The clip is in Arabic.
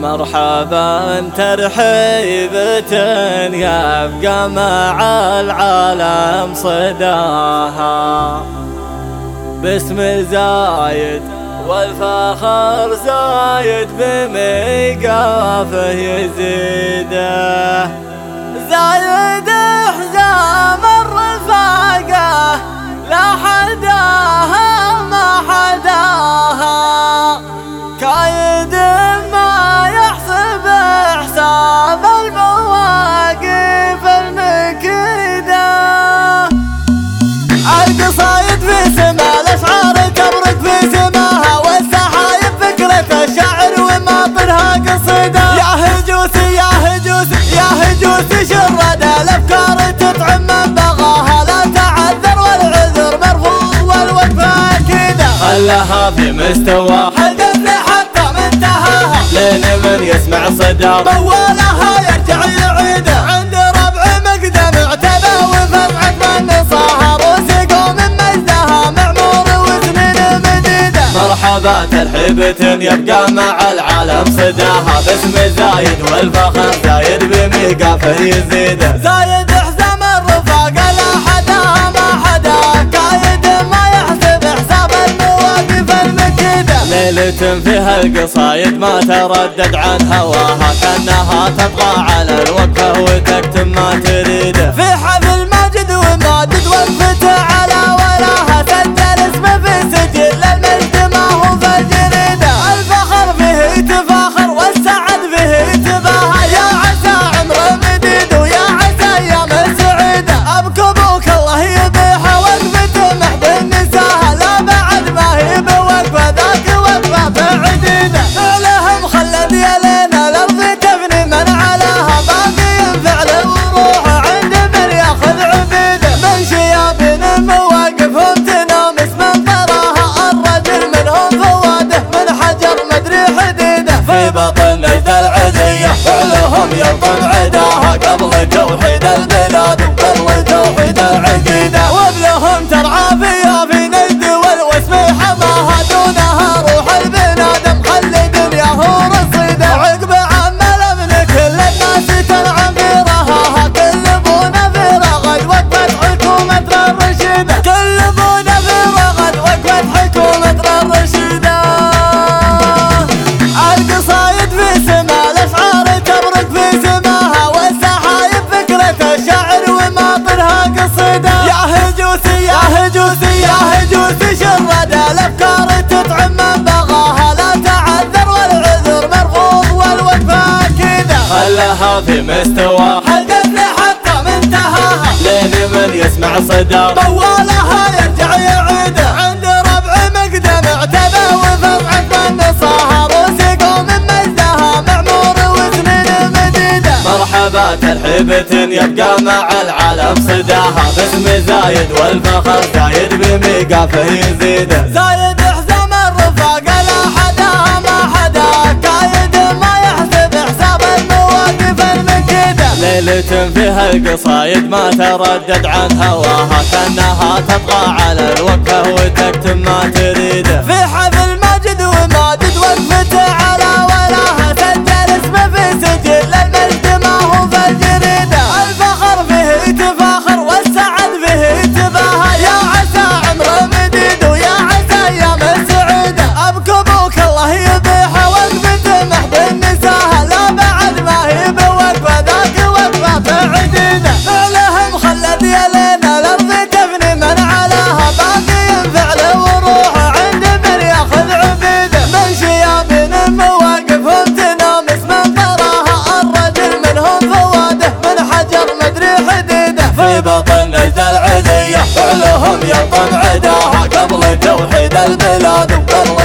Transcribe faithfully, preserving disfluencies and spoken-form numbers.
مرحبا ترحيبة يبقى مع العالم صداها، باسم زايد والفخر زايد بميقافه يزيده. زايد حزام الرفاقة لا حداها ما حداها، كايد ما يحسب حساب المواقف المكيدة. القصايد في سما الأشعار تبرق في سماها، والسحايب فكرة الشعر وماطرها قصيدة. يا هجوسي يا هجوسي يا هجوسي شرد الأفكار تطعم من بغاها، لا تعذر والعذر مرفوض والوقفة أكيدة. خلها في مستواها القفل حتى منتهاها، لين من يسمع صدى موالها يرجع يعيده. عند ربع مقدم اعتبى وفرعة من صاها، روسي قوم مجدها معمور وسنين مديدة. مرحبا ترحيبة يبقى مع العالم صداها، باسم زايد والفخر زايد بميقافه يزيده. زايد حزام الرفاقة لا حداها ما حداها، كايد ما يحسب حساب المواقف المكيدة. ليلة فيها القصايد ما تردد عن هواها، كأنها تبغى على الوقفة وتكتم ما تريده. في حفل ماجد وماجد وقفته على ولاها، سجل اسمه في سجل المجد ما هو في الجريدة. الفخر فيه تفاخر والسعد فيه تباهى، يا عسى عمره مديد ويا عسى ايام سعيدة. ابكبوك الله يبيحه وقفته محد النساها، لا بعد ما هي بوقفه ذاك وقفه بعديده. فعلهم خلد يا لينا الارض تفني من علاها، باقي فعل وروح عند من ياخذ عبيده. من شيابين مواقفهم تنامس من طراها، الرجل منهم فواده من حجر مدري حديده. في بطن نجد العزية فعلهم يبطن عداها، قبل توحيد البلاد وقبل توحيد العقيدة. وابلهم ترعى فيها في نجد والوسم حماها، دونها روح البنادم خلي دنياه رصيده. عقب عمل ابن كل الناس تنعم في رهاها، كلبونا في رغد وقفت حكومة الرشيدة. كلبونا في رغد وقفت حكومة الرشيدة. القصايد في سما الأشعار تبرق في سماها، والسحايب فكرة الشعر وماطرها قصيدة. يا هجوسي يا هجوسي يا هجوسي شرد الأفكار تطعم من بغاها، لا تعذر والعذر مرفوض والوقفة أكيدة. خلها في مستواها القفل حتى منتهاها، لين من يسمع صدى موالها يرجع يعيده. عند ربع مقدم اعتبى وفرعة من صاها، روسي قوم مجدها معمور وسنين مديدة. مرحبا ترحيبة يبقى مع العالم صداها، باسم زايد والفخر زايد بميقافه يزيده. زايد حزام الرفاقة لا حداها ما حداها، كايد ما يحسب حساب المواقف المكيدة. ليلة فيها القصايد ما تردد عن هواها، كأنها تبغى على الوقفة وتكتم ما تريده. في حفل ماجد وماجد وقفته على ولاها، سجل اسمه في سجل المجد ما هو في الجريدة. الفخر فيه تفاخر والسعد فيه تباهى، يا عسى عمره مديد ويا عسى ايام سعيدة. ابكبوك الله يبيحه وقفته محد النساها، لا بعد ما هي بوقفه ذاك وقفه بعديده. فعلهم خلد يا لينا الارض تفني من علاها، باقي فعل وروح عند من ياخذ عبيده. من شيابين مواقفهم تنامس من طراها، الرجل منهم فواده من حجر مدري حديده. في بطن نجد العزية فعلهم يبطن عداها، قبل توحيد البلاد وقبل